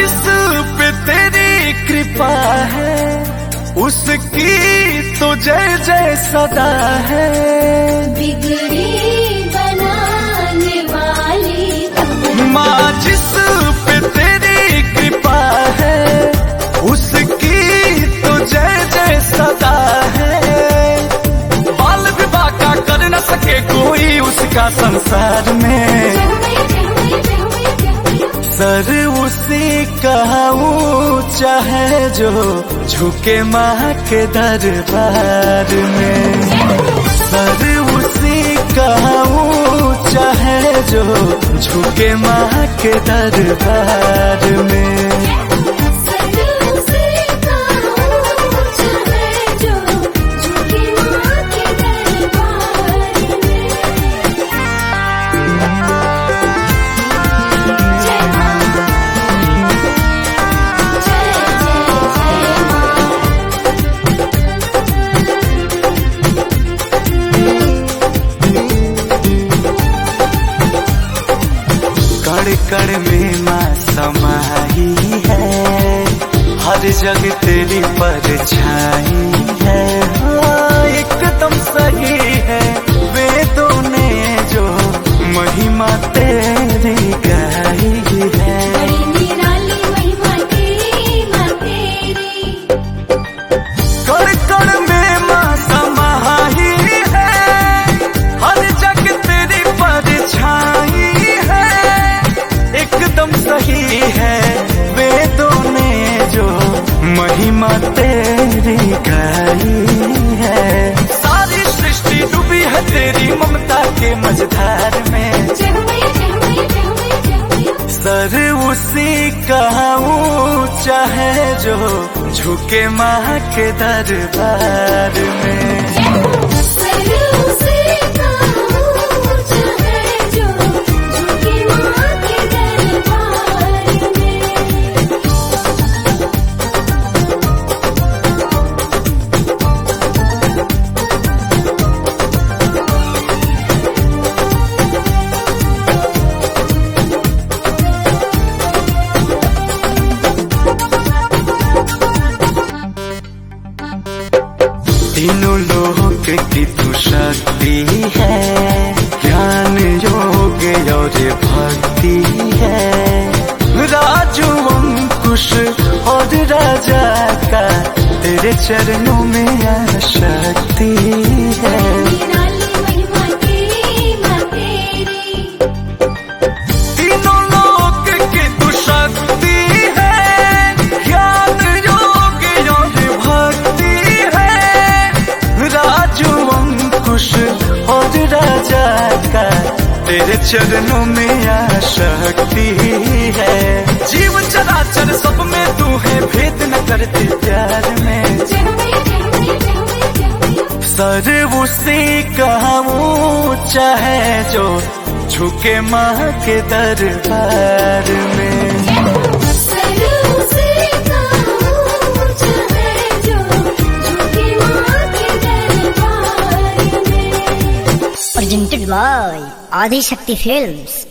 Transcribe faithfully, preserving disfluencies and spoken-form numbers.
जिस पे तेरी कृपा है उसकी तो जय जय सदा है। बिगड़ी बनाने वाली माँ जिस पे तेरी कृपा है उसकी तो जय जय सदा है। बाल विवाह का कर न सके कोई उसका संसार में, सर उसी का ऊंचा है जो झुके माँ के दरबार में। सर उसी का ऊंचा है जो झुके माँ के दरबार में। कड़ कड़ में माँ समाई है, हर जग तेरी परछाई है। हाँ एकदम सही है वेदों ने जो महिमा तेरी गाई है। कड़ कड़ में माँ समाई है, हर जग तेरी परछाई एकदम सही है वेदों ने जो महिमा तेरी गाई है। सारी सृष्टि डूबी है तेरी ममता के मझधार में, सर उसी का ऊंचा है जो झुके माँ के दरबार में। तीनों लोक की तू शक्ति है, ज्ञान योग और भक्ति है। राजू अंकुश और राजा का तेरे चरणों में आशक्ति है। तीनों लोक की तू शक्ति है, ज्ञान योग और भक्ति राजू अंकुश और राजा का तेरे चरणों में आशक्ति है। जीव चराचर सब में तू है, भेद न करते प्यार में। सर उसी का ऊंचा है जो झुके माँ के दरबार में। Presented by Adi Shakti Films।